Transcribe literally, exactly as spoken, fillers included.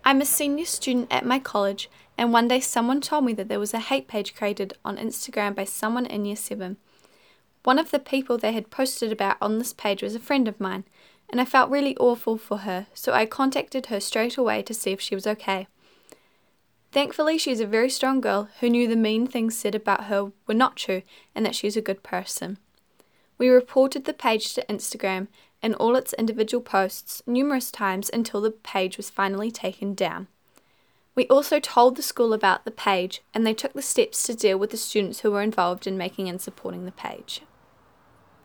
I'm a senior student at my college, and one day someone told me that there was a hate page created on Instagram by someone in year seven. One of the people they had posted about on this page was a friend of mine, and I felt really awful for her, so I contacted her straight away to see if she was okay. Thankfully, she's a very strong girl who knew the mean things said about her were not true and that she's a good person. We reported the page to Instagram and all its individual posts numerous times until the page was finally taken down. We also told the school about the page, and they took the steps to deal with the students who were involved in making and supporting the page.